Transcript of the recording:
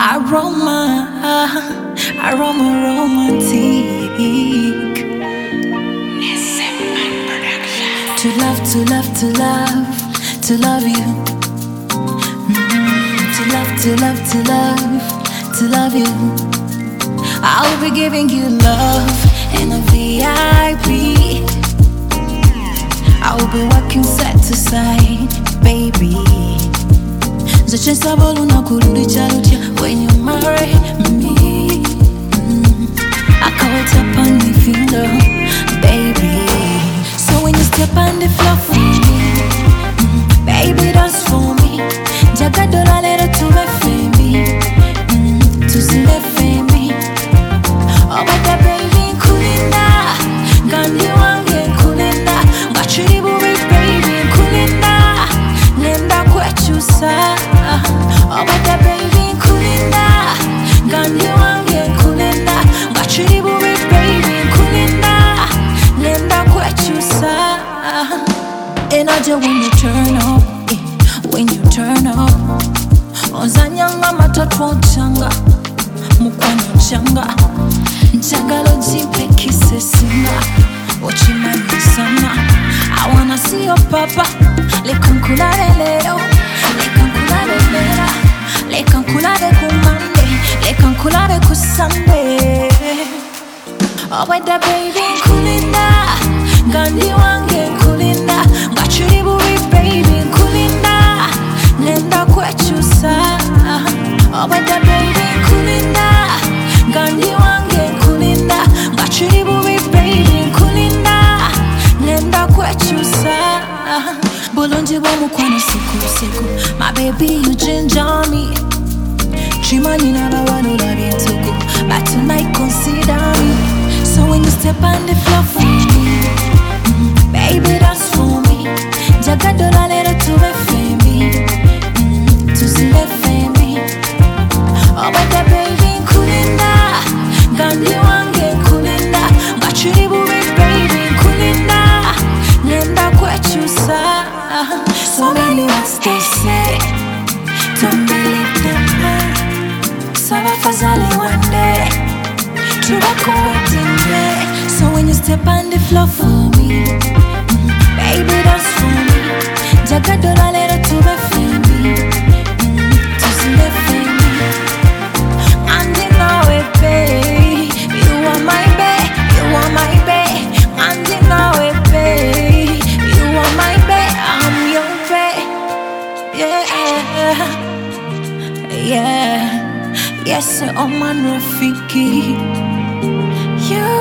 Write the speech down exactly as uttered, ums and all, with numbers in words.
Aroma, aroma romantic. To love, to love, to love, to love you. Mm, to love, to love, to love, to love you. I'll be giving you love and a V I P. I'll be working side to side, baby. Zachesa boluna kurudi charutia when you marry me. Mm. I call it up on the finger, baby. So when you step on the floor for me, mm, baby, dance for me. Jaga dola lero to me femi, mm, to see me femi. Oh, but that baby kulinda, gandi wange kulinda, ngachiri bubi baby kulinda, nenda kwechusa. Oh, but that baby kulinda, gandi wange kulinda, ngachiri bubi baby kulinda, nenda kwechusa. Energy when you turn up, eh, when you turn up. Ozanyanga matatu changa, mukwano changa. Njagalo jimpe kise singa, ochimani sana. I wanna see your papa, lekankulare leo, lekankulare mera, lekankulare kumande, lekankulare kusande. Oh, with the baby kulinda, gandi wange kulinda, ngachiri buri baby kulinda, nenda kwechusa. Oh, with the baby kulinda, gandi wange kulinda, ngachiri buri baby kulinda, nenda kwechusa. Bulunji bomu kwano siku siku, my baby you ginger me. Chimani na bawano la bintuku, but tonight consider me. So when you step on the floor for me, mm, baby dance for me. Jaga dola lero to me femi, mm, to see me femi. Oh, but that baby kulinda, gandi wange kulinda, ngachiri buri baby kulinda, nenda kwechusa. So many words they say, don't believe them. Saba fazali one day, tubako waiting there. So when you step on the floor for me, mm, baby dance for me. Jaga dola lero to me femi, mm, to see me femi. And you know it, babe. You are my babe, you are my babe. And you know it, babe. You are my babe, I'm your babe. Yeah, yeah. Yes, oh man, Rafiki. You